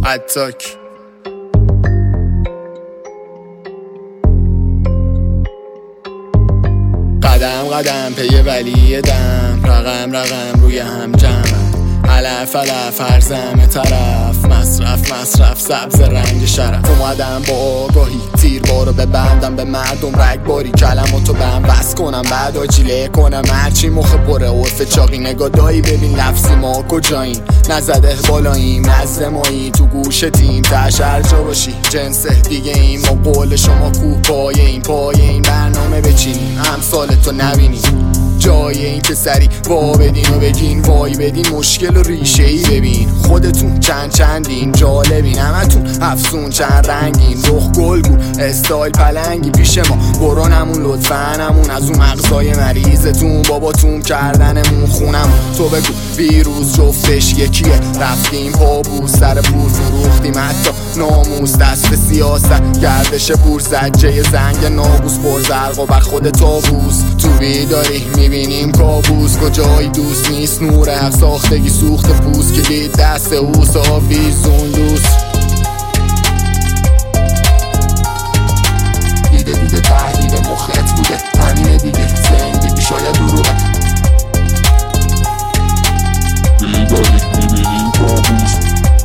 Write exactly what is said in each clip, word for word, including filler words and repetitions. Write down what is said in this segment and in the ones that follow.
اتاک. قدم قدم پی ولی دم، رقم رقم روی هم جمع، علف علف هر زم طرف، مصرف مصرف سبز رنگ شرف. اومدم با آگاهی تیر بارو ببندم به مردم رگباری، کلماتو به هم بس کنم بعد آجیله کنم هرچی مخ پره عرف چاقی. نگاه دایی ببین لفظی ما کجاییم، نزده بالاییم نزد مایی، تو گوشتیم تش هر جا باشی جنس دیگه ایم. ما قول شما کوه پایه این پایه این برنامه بچینیم، امثال تو نبینیم جای این که سری وا بدین و بگین وای بدین. مشکل و ریشه ای ببین خودتون چند چندین، جالبین همتون افسون چند رنگین. رخ گلگو استایل پلنگی پیش ما برانمون لطفا همون از اون مغزای مریضتون باباتون کردنمون خونمون. تو بگو ویروس جفتش یکیه، رفتیم پابو سر پور فروختیم حتی ناموس دست سیاست گردش پور زجه زنگ نابوس پرزرق و بر خود تابوس. تو بیداری میبینیم کابوس کجای دوست نیست نور حق ساختگی سوخت پوست که دید دست اوس آویزون دوست. دیده دیده تحلیل مخت بوده همینه دیگه زندگی شاید دروغه. بیداری میبینیم کابوس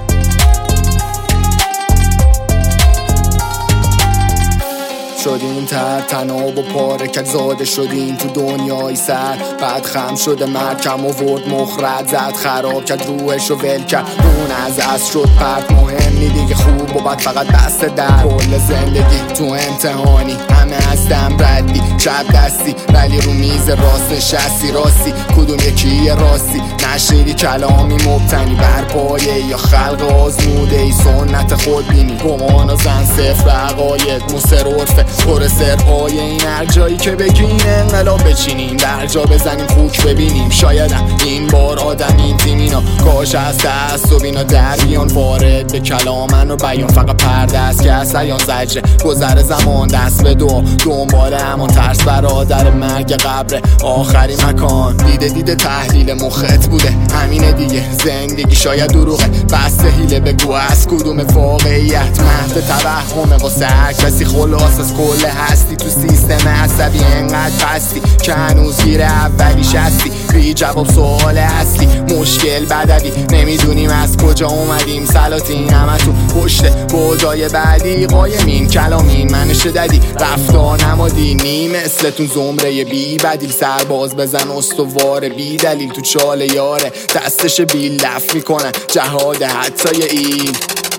شدیم تر تناب و پارکت زاده شدیم تو دنیای سر. بعد خم شده مرد کم و ورد مخرد زد خراب کرد روحش و ول کرد اون از از شد پرد. مهمی دیگه خوب و بد فقط دست در کل زندگی تو امتحانی همه از دم ردی چپ دستی ولی رو میز راست نشستی راستی کدوم یکی راستی نشیدی کلامی مبتنی بر پایه یا خلق آزموده ای سنت خود بینی گمان و زن صفر عقاید مصر عرفه پر سرپای این هر جایی که بگین انقلاب بچینیم در جا بزنیم خوک ببینیم. شایدم این بار آدم این تیم اینا کاش از دست و بینا در بیان وارد به کلامن و بیان فقط پرده است که از سیان زجره گذر زمان دست به دو دنبال همان ترس برادر مرگ قبر آخری مکان. دیده دیده تحلیل مخت بوده همینه دیگه زندگی شاید دروغه بسته حیله بگو از کدوم واقعیت مهد توهمه واسه هر کسی خلاص از کل هستی تو سیستم عصبی انقدر پستی که هنوز گیر اولیش هستی بی جواب سوال اصلی مشکل بدوی نمیدونیم از کجا اومدیم سلاطین همتون پشت بودای بعدی قایمین کلامین من شددی رفتار نمادی نیم مثلتون زمره بی بدیل سرباز بزن استوار بی دلیل تو چاله یاره دستش بی لف میکنن جهاد حتی ایل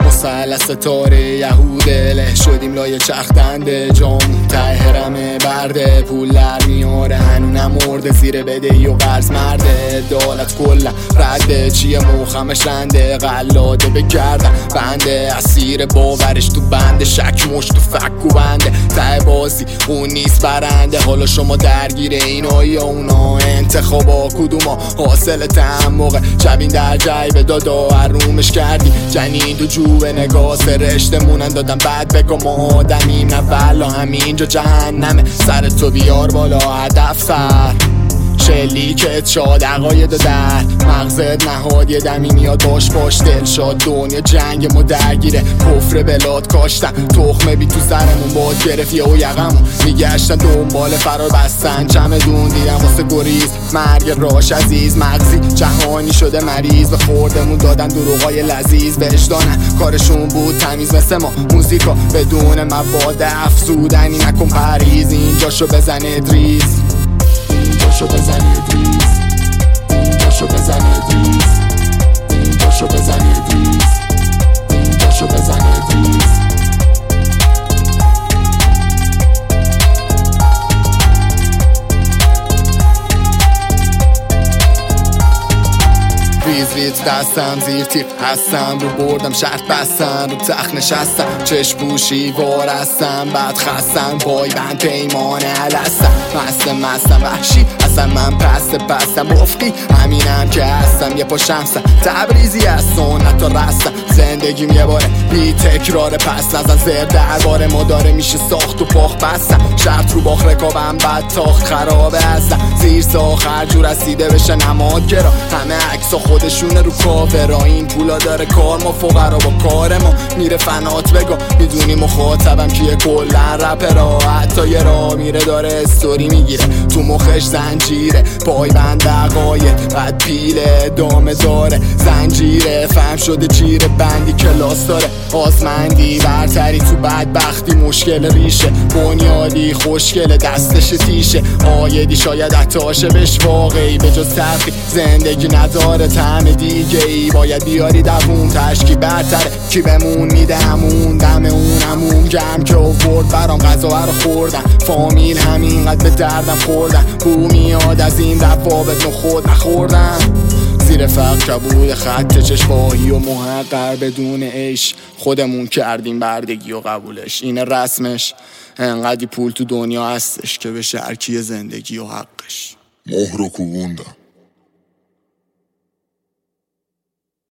مثلث تاره یهوده شدیم لایه چختنده جامون ته هرمه برده پول در میاره هنو نمورده زیر بدهی و قرض مرده دالت کلا رده چیه موخمش رنده قلاده بگردن بنده اسیر باورش تو بنده شک مش تو فکو بنده ته بازی اون نیست برنده حالا شما درگیر اینا یا اونا انتخابا کدوما حاصل تموقع شبین در جیب دادا حرومش کردی جنین دو جو به نگاه سرشته مونن دادم بعد بگو ما آدمیم نه والا همینجا جهنمه سر تو بیار بالا هدف سر شلیکت شاد عقاید در مغزت نهاد یه دمی میاد باش باش دل شاد دنیا جنگ ما درگیره کفر بلاد کاشتن تخمه بی تو سرمون باد گرفت یه و یقمون میگشتن دنبال فرار بستن چمدون دیدم واسه گریز مرگ راش عزیز مغزی جهانی شده مریض به خوردمون دادن دروغای لذیذ وجدانن کارشون بود تمیز مثل ما موزیکا بدون مواد افزودنی نکن پریز اینجاشو بزن ادریس اینجاشو بزن ادریس اینجاشو بزن ادریس اینجاشو بزن ادریس اینجاشو بزن ادریس ریز ریز دستم زیر تیر هستم رو بردم شرط بستم رو تخت نشستم چشم بوشی وارستم بعد خستم پای بند پیمان علستم مستم مستم وحشی اصلا من پست پستم افقی همینم که هستم، یه پا شمسم تبریزی از سنت و رستم. زندگیم یه باره بی تکرار، پس نزن زر درباره ما داره میشه ساخت و پاخ بستم. شرط رو باخ رکابم بد تاخت خرابه هستم، زیر ساخر جور رسیده بشه نمادگرا. همه عکسا خودشونه رو کاورا، این پولا داره کار ما فقرا با کار ما میره فنات بگا. میدونی مخاطبم کیه کلن رپرا، حتی یه راه میره داره استوری میگیره تو مخش زنجیره پای بند عقاید بعد پیله دامه داره زنجیره فهم شده چیره بندی کلاس داره آزمندی برتری تو بدبختی مشکل ریشه بنیادی خوشگل دستش تیشه آیدی شاید عطاشه بهش واقعی به جز تفری زندگی نداره طعم دیگه ای باید بیاری دوون تشکی برتره کی بمون میده همون دم اون همون گم که افورد برام غذا رو خوردن فامیل همینقدر به دردم خوردن بو میاد از این روابط نخود نخوردن زیر فقر کبود خط چشماهی و محقر بدون عیش خودمون کردیم بردگی و قبولش اینه رسمش انقدی پول تو دنیا هستش که به شرکی زندگی و حقش مهر و کوبوندم